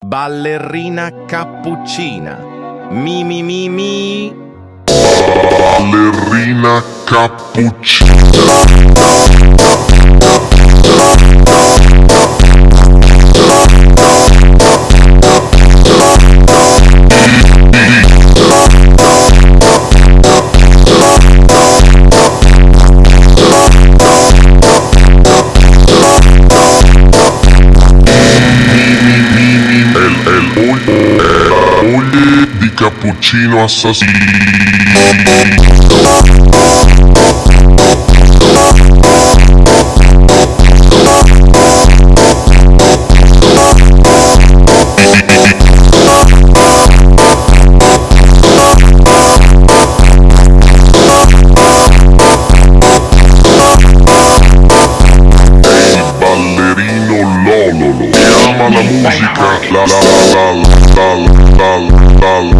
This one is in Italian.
ballerina cappuccina. Mi mi mi mi. Ballerina cappuccina. Moglie di cappuccino assassino. Lololo, ama la musica, la la la la la la la.